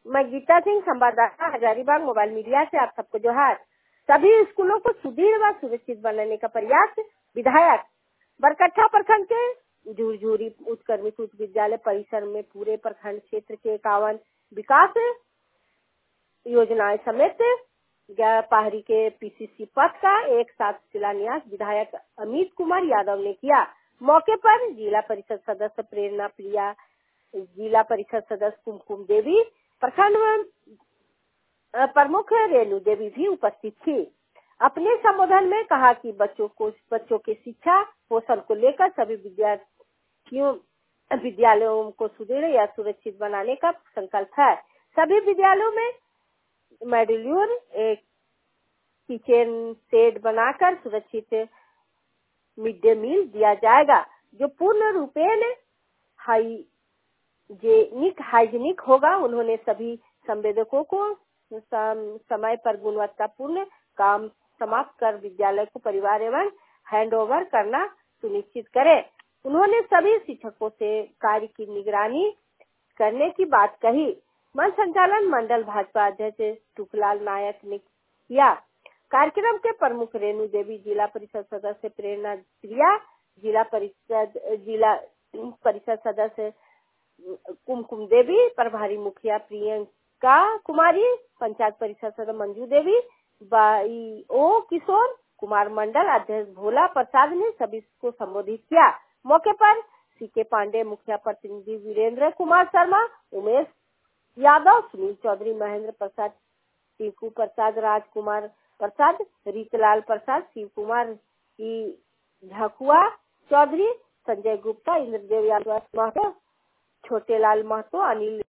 मैं गीता सिंह, संवाददाता, Hazaribagh mobile media से आप सबको जोहार। सभी स्कूलों को सुदृढ़ व सुरक्षित बनाने का प्रयास विधायक बरकट्ठा प्रखंड के झुरझुरी उत्क्रमित उच्च विद्यालय परिसर में पूरे प्रखंड क्षेत्र के 51 विकास योजनाएं समेत पहाड़ी के पीसीसी पथ का एक साथ शिलान्यास विधायक अमित कुमार यादव ने किया। मौके पर जिला परिषद सदस्य प्रेरणा प्रिया, जिला परिषद सदस्य कुमकुम देवी, प्रखंड प्रमुख रेणु देवी भी उपस्थित थी। अपने संबोधन में कहा कि बच्चों के शिक्षा पोषण को लेकर सभी विद्यालयों को सुदृढ़ या सुरक्षित बनाने का संकल्प है। सभी विद्यालयों में मॉड्यूलर एक किचन सेट बनाकर सुरक्षित मिड डे मील दिया जाएगा, जो पूर्ण रूपेण हाइजीनिक होगा। उन्होंने सभी संवेदकों को समय पर गुणवत्तापूर्ण काम समाप्त कर विद्यालय को परिवार एवं हैंडओवर करना सुनिश्चित करें। उन्होंने सभी शिक्षकों से कार्य की निगरानी करने की बात कही। मंच संचालन मंडल भाजपा अध्यक्ष टुकलाल नायक ने किया। कार्यक्रम के प्रमुख रेणु देवी, जिला परिषद सदस्य प्रेरणा प्रिया, जिला परिषद सदस्य कुमकुम देवी, प्रभारी मुखिया प्रियंका कुमारी, पंचायत परिषद सदस्य मंजू देवी, बाईओ किशोर कुमार मंडल अध्यक्ष भोला प्रसाद ने सभी को संबोधित किया। मौके पर सीके पांडे, मुखिया प्रतिनिधि वीरेंद्र कुमार शर्मा, उमेश यादव, सुनील चौधरी, महेंद्र प्रसाद, टीकू प्रसाद, राजकुमार प्रसाद, रीतलाल प्रसाद, शिव कुमार झाकुआ चौधरी, संजय गुप्ता, इंद्रदेव यादव महतो, छोटेलाल महतो, अनिल